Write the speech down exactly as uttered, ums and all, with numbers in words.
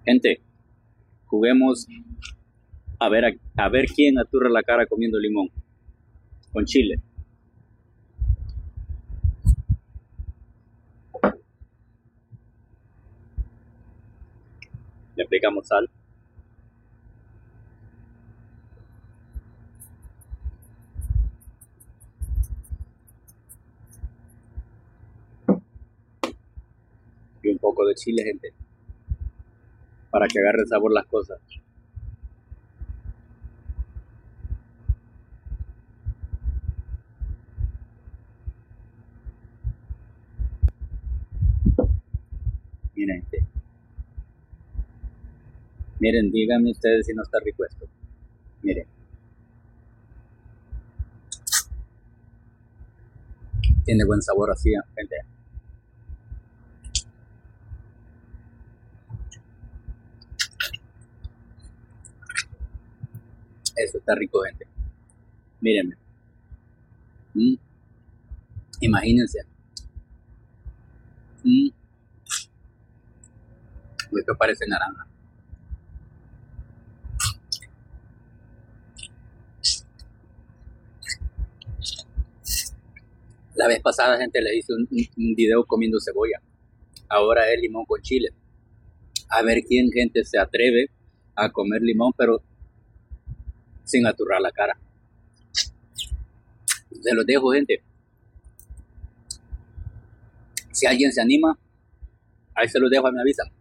Gente, juguemos a ver, a, a ver quién aturra la cara comiendo limón con chile. Le aplicamos sal. Y un poco de chile, gente, para que agarre sabor las cosas. Miren, gente. Miren, díganme ustedes si no está rico esto. Miren. Tiene buen sabor así, gente. Eso está rico, gente. Mírenme. Mm. Imagínense. Mm. Esto parece naranja. La vez pasada, gente, les hice un, un video comiendo cebolla. Ahora es limón con chile. A ver quién, gente, se atreve a comer limón, pero sin aturrar la cara. Se los dejo, gente. Si alguien se anima, ahí se los dejo, me avisan.